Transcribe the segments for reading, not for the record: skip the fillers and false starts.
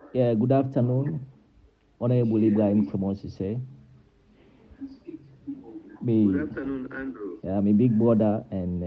Yeah, good afternoon, Honorable Ibrahim Kremosise. Good Me, afternoon, Andrew. my big brother and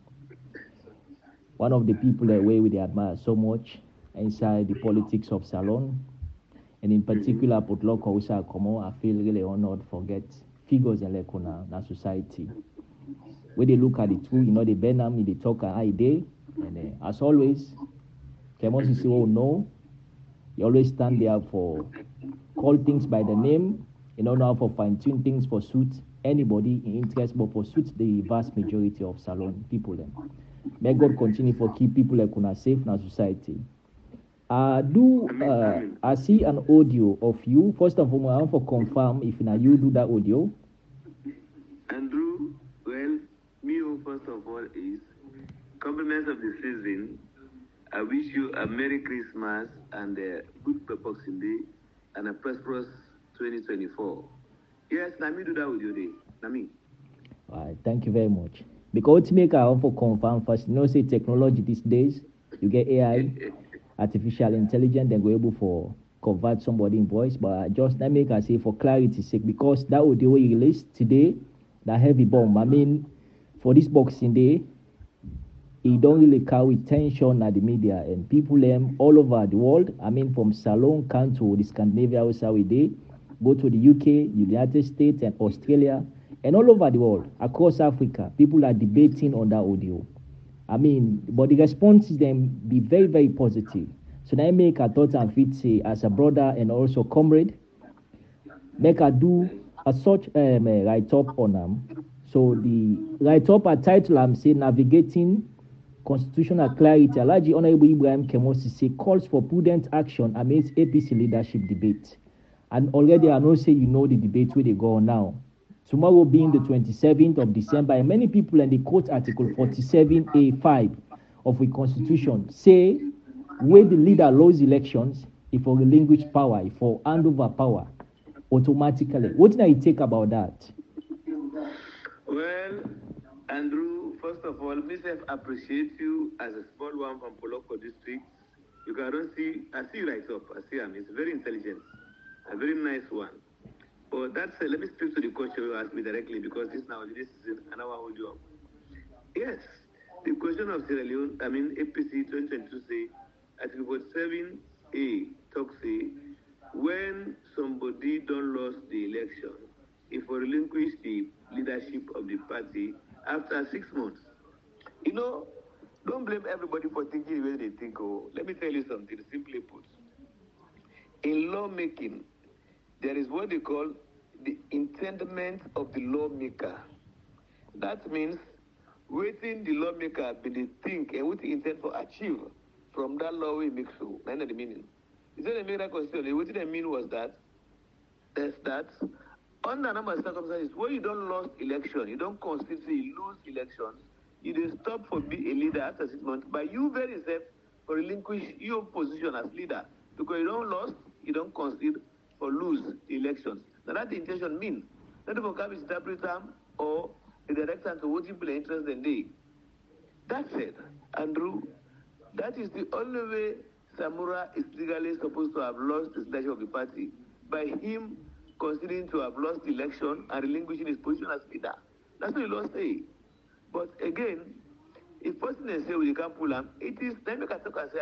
one of the people that we really admire so much inside the politics of Salon, and in particular, Potluck Hausa Komo. I feel really honored for get figures in Lekona, na society. When they look at the two, they bend them, they talk a day, and as always, Kremosise will know. You always stand there for call things by the name, now for fine tune things for suit anybody in interest, but for suit the vast majority of Salon people. Then. May God continue for keep people like una safe in our society. I see an audio of you. First of all, I want to confirm if now you do that audio. Andrew, well, me first of all is compliments of the season. I wish you a Merry Christmas and a good Boxing Day and a prosperous 2024. Yes, let me do that with you day. Nami. All right, thank you very much. Because to make I want to confirm first, say technology these days, you get AI, artificial intelligence, then go able for convert somebody in voice. But just let me say for clarity's sake, because that audio we released today, that heavy bomb. I mean, for this Boxing Day, it don't really carry tension at the media and people all over the world. I mean, from Salon, come to the Scandinavia, also we did, go to the UK, United States, and Australia, and all over the world, across Africa, people are debating on that audio. I mean, but the responses then be very, very positive. So now make a thought and fit say as a brother and also comrade, make a do a such write up on them. So the write up a title I'm saying navigating constitutional clarity. Alhaji Honorable Ibrahim Kemosise calls for prudent action amidst APC leadership debate. And already I know say you know the debate where they go on now. Tomorrow being the 27th of December, and many people in the quote Article 47A5 of the Constitution say where the leader loses elections, if for relinquish power, if for hand over power automatically. What do you take about that? Well, Andrew, first of all, myself appreciate you as a small one from Poloko district. You can see, I see you right up. I see him. It's very intelligent, a very nice one. But that's let me speak to the question you asked me directly because this is an hour audio. Yes, the question of Sierra Leone, I mean APC 2022 say Article 47A talks say when somebody don't lose the election, if we relinquish the leadership of the party after 6 months. You know, don't blame everybody for thinking the way they think. Oh, let me tell you something, simply put. In lawmaking, there is what they call the intendment of the lawmaker. That means waiting the lawmaker be the think and what the intent for achieve from that law we make so. That's not the meaning. Is that the meaning that constitution? What they mean was that is that under a number of circumstances when you don't lose election, you don't constantly lose elections, you don't stop for be a leader after 6 months, but you very safe for relinquish your position as leader because you don't lose, you don't concede for lose elections. Now that the intention means not for come interpret them or the director to what people are interested in they. That said, Andrew, that is the only way Samura is legally supposed to have lost his leadership of the party by him considering to have lost the election and relinquishing his position as leader. That's what the law say. But again, if person they say we can't pull him, it is then make a talk and say,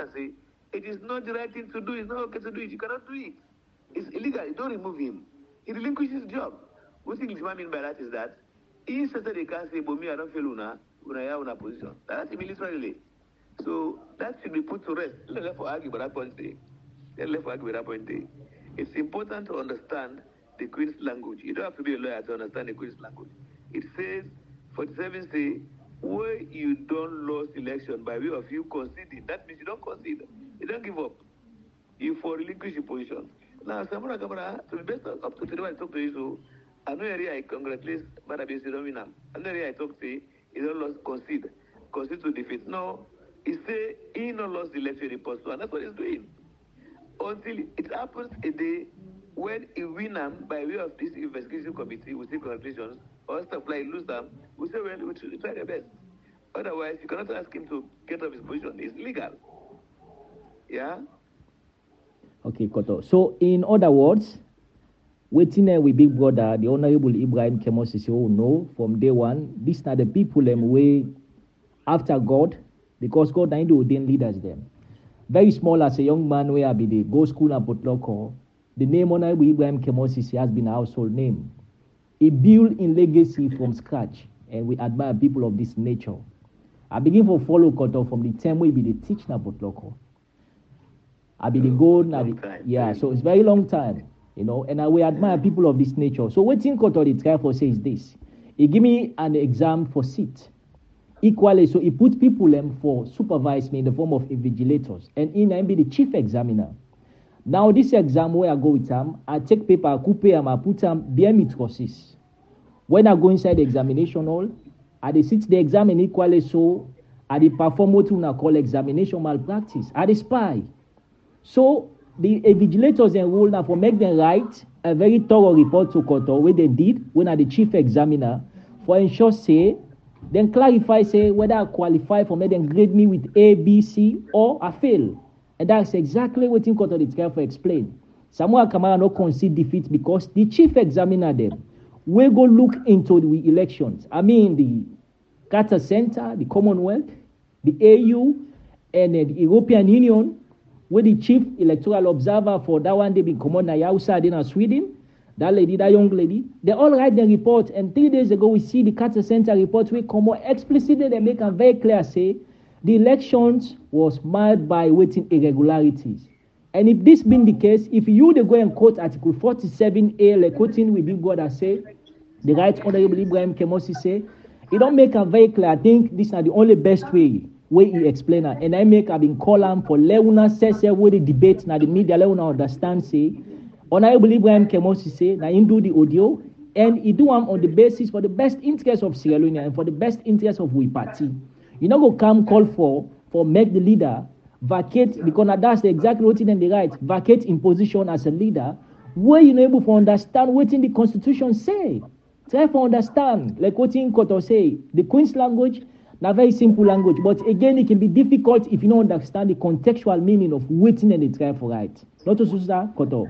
it is not the right thing to do, it's not okay to do it, you cannot do it. It's illegal, you don't remove him. He relinquishes his job. What thing I mean by that is that he said that they can't say, but me, I don't feel una position. That's militarily. So that should be put to rest. Let's for argue about that point day. Let's argue about that point day. It's important to understand the Queen's language. You don't have to be a lawyer to understand the Queen's language. It says, 47 say, where you don't lose election by way of you conceding, that means you don't concede. You don't give up. You for relinquish your position. Now, Samura Kamara, to the best up to today, I talk to you, so I know area I congratulate Madabi Sidomina. I know area I talk to you, he don't lost concede to defeat. No, he say he not lost the election in post one. That's what he's doing. Until it happens a day when he win them by way of this investigation committee, we say congratulations, or stuff like lose them, we say, well, we should try the best. Otherwise, you cannot ask him to get off his position. It's legal. Yeah? Okay, Koto. So, in other words, waiting with Big Brother, the Honorable Ibrahim Kemosi, oh no, from day one, these are the people way after God, because God ain't the ordained leaders them. Very small as a young man where I be the go school and put local. The name Honorable Ibrahim Kemosi has been a household name. He built in legacy from scratch, and we admire people of this nature. I begin to follow Koto from the time we be the teach na put local. I be the gold, so it's very long time, and I will admire people of this nature. So what thing Koto the try for say is this. He give me an exam for seat. Equally, so he put people for supervise me in the form of invigilators. And in I be the chief examiner. Now this exam where I go with him, I take paper, I coupe him, I put him behind me courses. When I go inside the examination hall, I dey sit the exam and equally so I dey perform what we call examination malpractice. I dey spy. So the invigilators enroll now for make them write a very thorough report to Koto where they did when I the chief examiner for ensure say then clarify say whether I qualify for make them grade me with A, B, C or I fail. And that's exactly what Koto the try for explain. Samuel Kamara no concede defeat because the chief examiner them will go look into the elections. I mean the Carter Center, the Commonwealth, the AU, and the European Union, where the chief electoral observer for that one, they been common outside in Sweden. That lady, that young lady, they all write the report. And 3 days ago, we see the Carter Center report. We come more explicitly, they make a very clear say the elections was marred by waiting irregularities. And if this been the case, if you they go and quote Article 47A, like quoting with Big Brother say, the Right Honorable Ibrahim Kemosi say, it don't make a very clear. I think this is the only best way he explain it. And I make a been call him for Leuna says where the debate now the media Leuna understand say, Honorable Ibrahim Kemosi say, now him do the audio, and he do them on the basis for the best interest of Sierra Leone and for the best interest of we party. You know go come call for make the leader vacate, because that's exactly what in the right, vacate in position as a leader, where you able to understand what in the constitution say. Try to understand, like what in Koto say, the Queen's language, not very simple language, but again, it can be difficult if you don't understand the contextual meaning of waiting and the try for right. Not to Susa, Koto.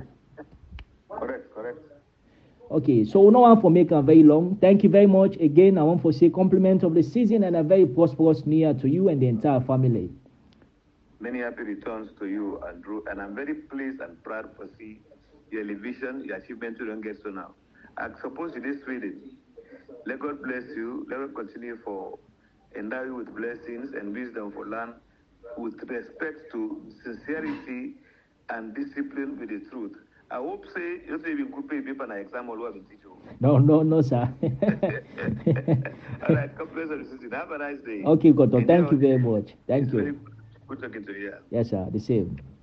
Correct. Okay, so no one for make a very long. Thank you very much. Again, I want to say compliment of the season and a very prosperous new year to you and the entire family. Many happy returns to you, Andrew, and I'm very pleased and proud to see your elevation, your achievement you don't get so now. I suppose you did Sweden. Let God bless you. Let God continue for endow you with blessings and wisdom for land with respect to sincerity and discipline with the truth. I hope say you say you could pay people an exam or what teach you. No, sir. All right, God bless you. Have a nice day. Okay, Koto. Thank you very much. Thank you. Very good talking to you. Yes, sir. The same.